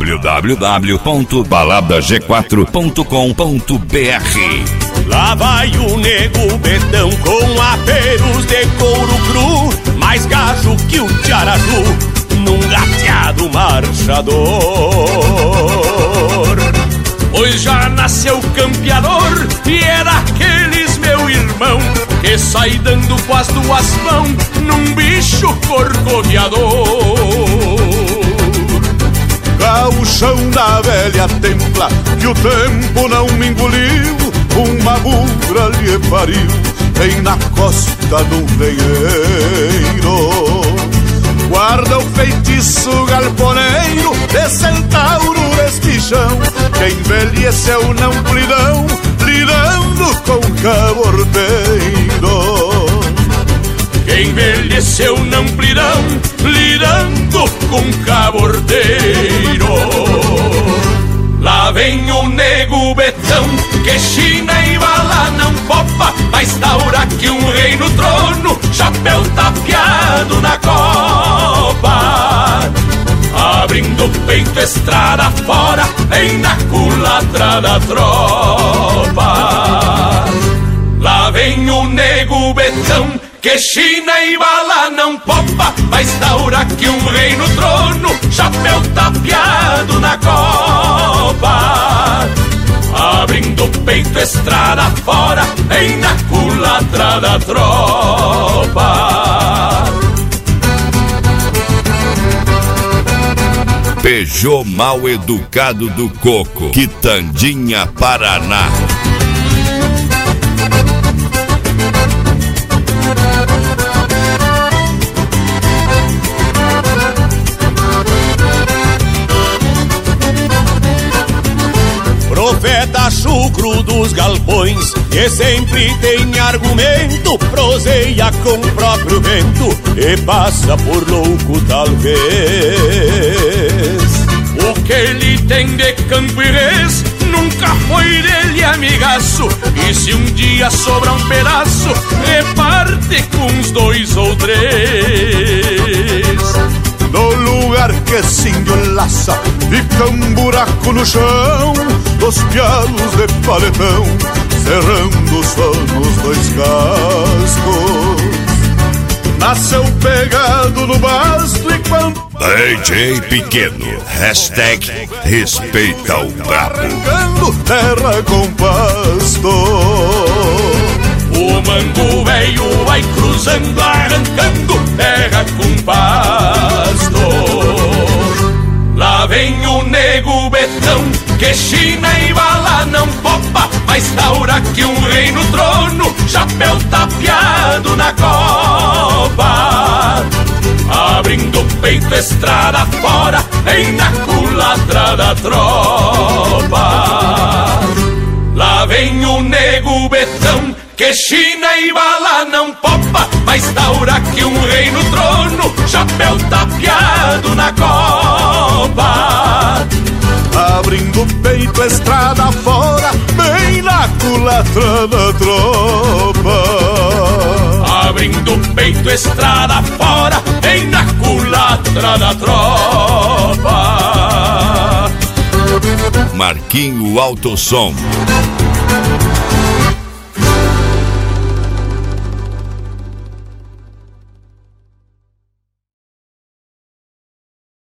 www.baladag4.com.br. Lá vai o nego Betão com aperos de couro cru, mais gajo que o Tiaraju num gateado marchador. Pois já nasceu campeador e era aqueles meu irmão que sai dando com as duas mãos num bicho corcoviador. Gauchão da velha templa que o tempo não me engoliu, uma bugra lhe pariu bem na costa do veieiro. Guarda o feitiço galponeiro de centauro espichão, que envelheceu não plidão, lidando com cabordeiro. Que envelheceu não plidão, lidando com cabordeiro. Lá vem o nego Betão, que China e bala não popa, mas taura que um rei no trono, chapéu tapeado na copa. Abrindo o peito estrada fora, vem na culatra da tropa. Lá vem o nego Betão, que China e bala não popa, mas taura que um rei no trono, chapéu tapeado na copa. Abrindo o peito estrada fora, vem na culatra da tropa. Peugeot mal educado do Coco, Quitandinha, Paraná. Profeta chucro dos galpões, que sempre tem argumento, proseia com o próprio vento e passa por louco talvez. O que ele tem de campo e res nunca foi dele amigaço, e se um dia sobra um pedaço, reparte com uns 2 ou 3. No lugar que se enlaça, fica um buraco no chão, dos pialos de paletão, cerrando só nos 2 cascos. Nasceu pegado no basto e quando DJ Pequeno, hashtag respeita o brabo. Arrancando terra com pasto. O mango velho vai cruzando, arrancando terra com pasto. Lá vem o nego Betão, que China e bala não popa, mas taura que um rei no trono, chapéu tapeado na copa. Abrindo o peito estrada fora, vem na culatra da tropa. Lá vem o nego Betão, que China e bala não popa, mas taura que um rei no trono, chapéu tapeado na copa. Abrindo o peito estrada fora, bem na culatra da tropa. Abrindo o peito estrada fora, bem na culatra da tropa. Marquinho Alto Som.